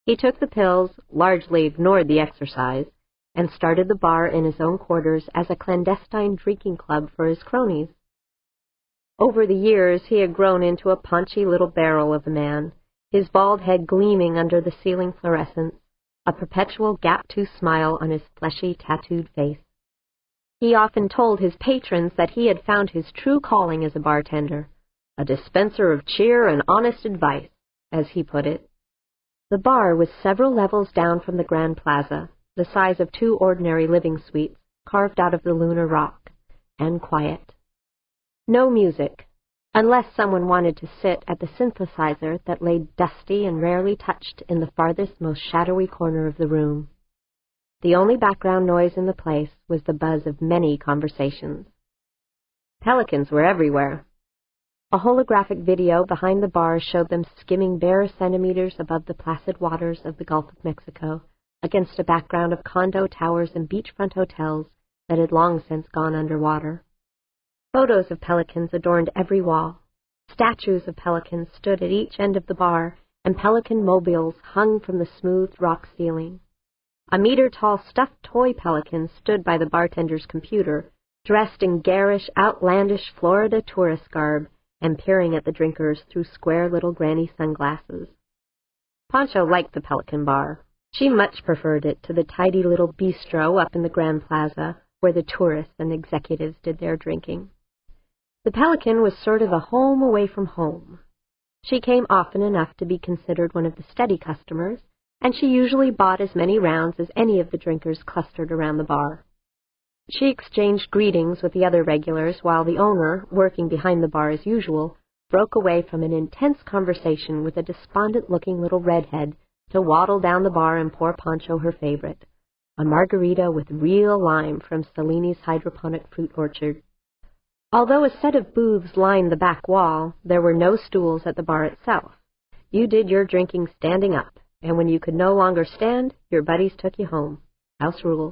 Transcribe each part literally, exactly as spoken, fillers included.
He took the pills, largely ignored the exercise, and started the bar in his own quarters as a clandestine drinking club for his cronies. Over the years he had grown into a paunchy little barrel of a man, his bald head gleaming under the ceiling fluorescence, a perpetual gap-toothed smile on his fleshy, tattooed face. He often told his patrons that he had found his true calling as a bartender, a dispenser of cheer and honest advice, as he put it. The bar was several levels down from the Grand Plaza, the size of two ordinary living suites carved out of the lunar rock, and quiet. No music, unless someone wanted to sit at the synthesizer that lay dusty and rarely touched in the farthest, most shadowy corner of the room. The only background noise in the place was the buzz of many conversations. Pelicans were everywhere. A holographic video behind the bar showed them skimming bare centimeters above the placid waters of the Gulf of Mexico, against a background of condo towers and beachfront hotels that had long since gone underwater. Photos of pelicans adorned every wall. Statues of pelicans stood at each end of the bar, and pelican mobiles hung from the smooth rock ceiling. A meter-tall stuffed toy pelican stood by the bartender's computer, dressed in garish, outlandish Florida tourist garb, and peering at the drinkers through square little granny sunglasses. Pancho liked the Pelican Bar. She much preferred it to the tidy little bistro up in the Grand Plaza, where the tourists and executives did their drinking. The Pelican was sort of a home away from home. She came often enough to be considered one of the steady customers, and she usually bought as many rounds as any of the drinkers clustered around the bar. She exchanged greetings with the other regulars while the owner, working behind the bar as usual, broke away from an intense conversation with a despondent-looking little redhead to waddle down the bar and pour Pancho her favorite, a margarita with real lime from Cellini's hydroponic fruit orchard. Although a set of booths lined the back wall, there were no stools at the bar itself. You did your drinking standing up, and when you could no longer stand, your buddies took you home. House rules.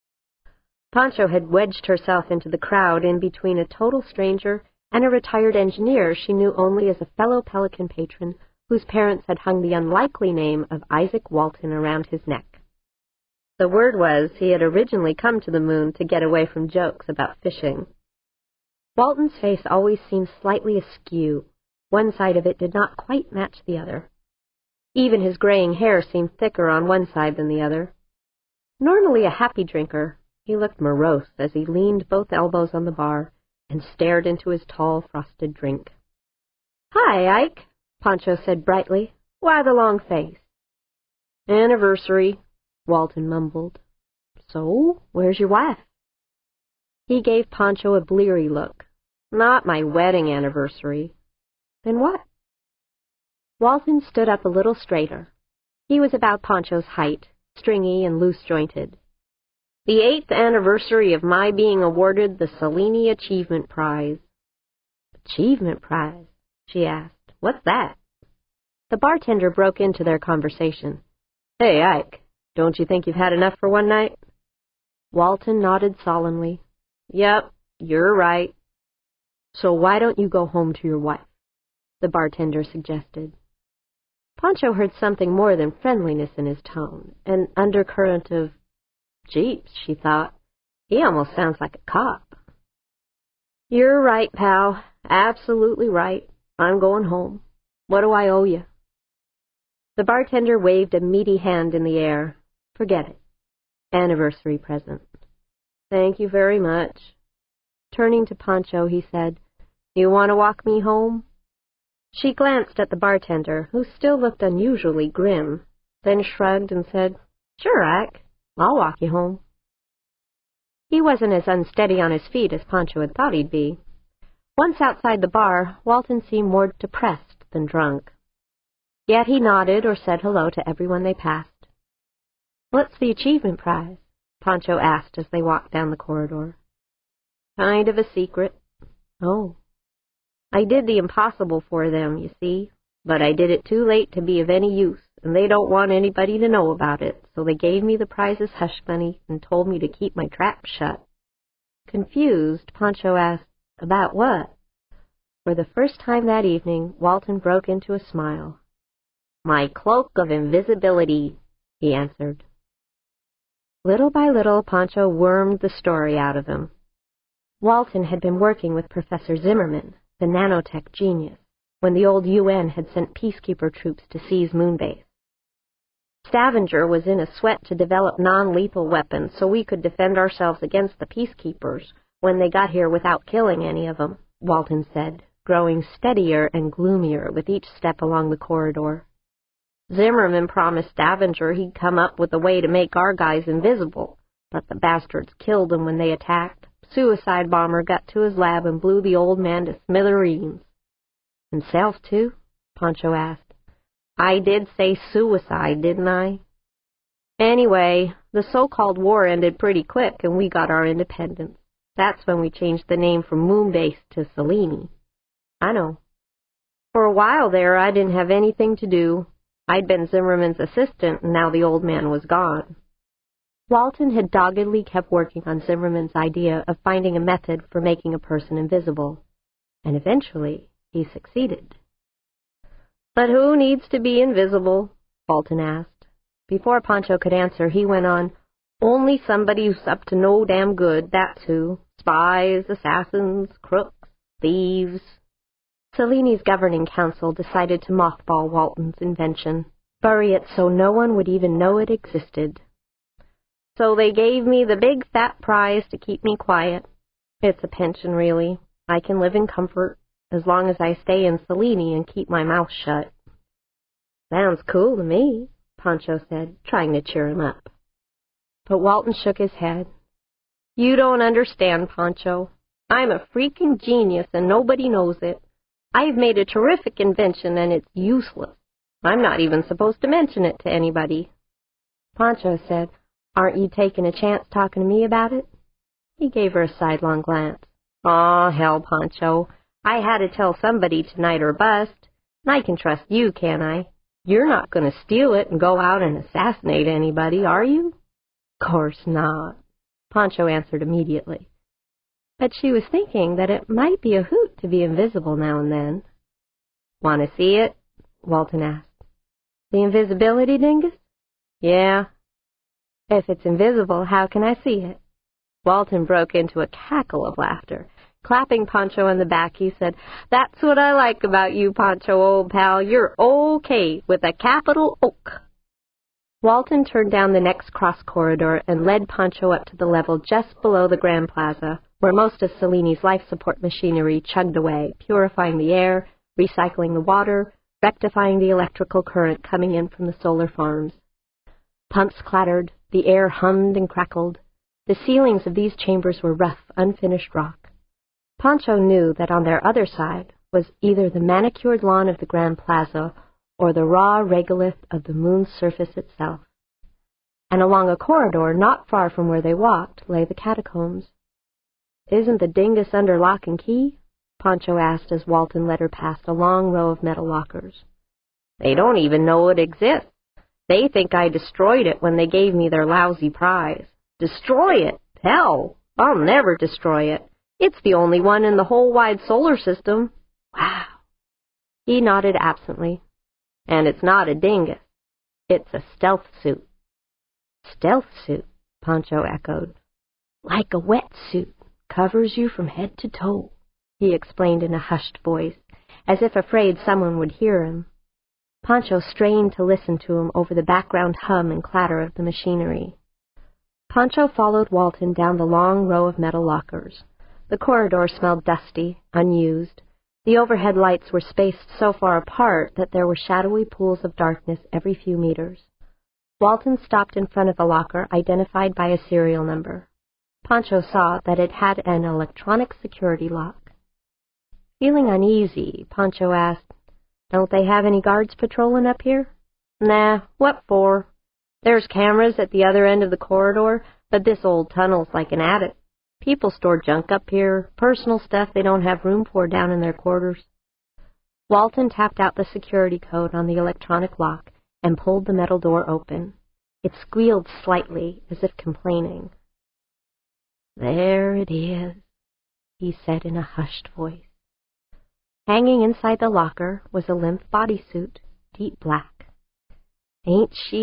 Pancho had wedged herself into the crowd in between a total stranger and a retired engineer she knew only as a fellow Pelican patron whose parents had hung the unlikely name of Isaac Walton around his neck. The word was he had originally come to the moon to get away from jokes about fishing. Walton's face always seemed slightly askew. One side of it did not quite match the other. Even his graying hair seemed thicker on one side than the other. Normally a happy drinker, he looked morose as he leaned both elbows on the bar and stared into his tall, frosted drink. "Hi, Ike," Pancho said brightly. "Why the long face?" "Anniversary," Walton mumbled. "So, where's your wife?" He gave Pancho a bleary look. "Not my wedding anniversary." "Then what?" Walton stood up a little straighter. He was about Pancho's height, stringy and loose-jointed. "The eighth anniversary of my being awarded the Cellini Achievement Prize." "Achievement Prize?" she asked. "What's that?" The bartender broke into their conversation. "Hey, Ike, don't you think you've had enough for one night?" Walton nodded solemnly. "Yep, you're right." "So why don't you go home to your wife?" the bartender suggested. Pancho heard something more than friendliness in his tone, an undercurrent of, "Jeeps," she thought, "he almost sounds like a cop." "You're right, pal. Absolutely right. I'm going home. What do I owe you?" The bartender waved a meaty hand in the air. "Forget it. Anniversary present." "Thank you very much." Turning to Pancho, he said, "You want to walk me home?" She glanced at the bartender, who still looked unusually grim, then shrugged and said, "Sure, Ike. I'll walk you home." He wasn't as unsteady on his feet as Pancho had thought he'd be. Once outside the bar, Walton seemed more depressed than drunk. Yet he nodded or said hello to everyone they passed. "What's the achievement prize?" Pancho asked as they walked down the corridor. "Kind of a secret." "Oh." "I did the impossible for them, you see, but I did it too late to be of any use, and they don't want anybody to know about it, so they gave me the prize as hush money and told me to keep my trap shut." Confused, Pancho asked, "About what?" For the first time that evening, Walton broke into a smile. My cloak of invisibility, he answered. Little by little, Pancho wormed the story out of him. Walton had been working with Professor Zimmerman, the nanotech genius, when the old U N had sent peacekeeper troops to seize Moonbase. Stavanger was in a sweat to develop non-lethal weapons so we could defend ourselves against the peacekeepers when they got here without killing any of them, Walton said, growing steadier and gloomier with each step along the corridor. Zimmerman promised Stavanger he'd come up with a way to make our guys invisible, but the bastards killed him when they attacked. Suicide bomber got to his lab and blew the old man to smithereens. Himself, too? Pancho asked. I did say suicide, didn't I? Anyway, the so-called war ended pretty quick and we got our independence. That's when we changed the name from Moonbase to Selene. I know. For a while there, I didn't have anything to do. I'd been Zimmerman's assistant, and now the old man was gone. Walton had doggedly kept working on Zimmerman's idea of finding a method for making a person invisible, and eventually he succeeded. But who needs to be invisible? Walton asked. Before Pancho could answer, he went on, Only somebody who's up to no damn good, that's who. Spies, assassins, crooks, thieves. Selene's governing council decided to mothball Walton's invention, bury it so no one would even know it existed. So they gave me the big fat prize to keep me quiet. It's a pension, really. I can live in comfort as long as I stay in Selene and keep my mouth shut. Sounds cool to me, Pancho said, trying to cheer him up. But Walton shook his head. You don't understand, Pancho. I'm a freaking genius and nobody knows it. I've made a terrific invention and it's useless. I'm not even supposed to mention it to anybody. Pancho said, Aren't you taking a chance talking to me about it? He gave her a sidelong glance. Aw, hell, Pancho. I had to tell somebody tonight or bust. And I can trust you, can't I? You're not going to steal it and go out and assassinate anybody, are you? Course not, Pancho answered immediately. But she was thinking that it might be a hoot to be invisible now and then. Want to see it? Walton asked. The invisibility dingus? Yeah. If it's invisible, how can I see it? Walton broke into a cackle of laughter. Clapping Pancho on the back, he said, That's what I like about you, Pancho, old pal. You're okay with a capital oak. Walton turned down the next cross corridor and led Pancho up to the level just below the Grand Plaza, where most of Selene's life support machinery chugged away, purifying the air, recycling the water, rectifying the electrical current coming in from the solar farms. Pumps clattered, the air hummed and crackled. The ceilings of these chambers were rough, unfinished rock. Pancho knew that on their other side was either the manicured lawn of the Grand Plaza or the raw regolith of the moon's surface itself. And along a corridor not far from where they walked lay the catacombs. Isn't the dingus under lock and key? Pancho asked as Walton led her past a long row of metal lockers. They don't even know it exists. They think I destroyed it when they gave me their lousy prize. Destroy it? Hell, I'll never destroy it. It's the only one in the whole wide solar system. Wow. He nodded absently. And it's not a dingus. It's a stealth suit. Stealth suit, Pancho echoed. Like a wetsuit. Covers you from head to toe, he explained in a hushed voice, as if afraid someone would hear him. Pancho strained to listen to him over the background hum and clatter of the machinery. Pancho followed Walton down the long row of metal lockers. The corridor smelled dusty, unused. The overhead lights were spaced so far apart that there were shadowy pools of darkness every few meters. Walton stopped in front of a locker identified by a serial number. Pancho saw that it had an electronic security lock. Feeling uneasy, Pancho asked, Don't they have any guards patrolling up here? Nah, what for? There's cameras at the other end of the corridor, but this old tunnel's like an attic. People store junk up here, personal stuff they don't have room for down in their quarters. Walton tapped out the security code on the electronic lock and pulled the metal door open. It squealed slightly, as if complaining. There it is, he said in a hushed voice. Hanging inside the locker was a limp bodysuit, deep black. Ain't she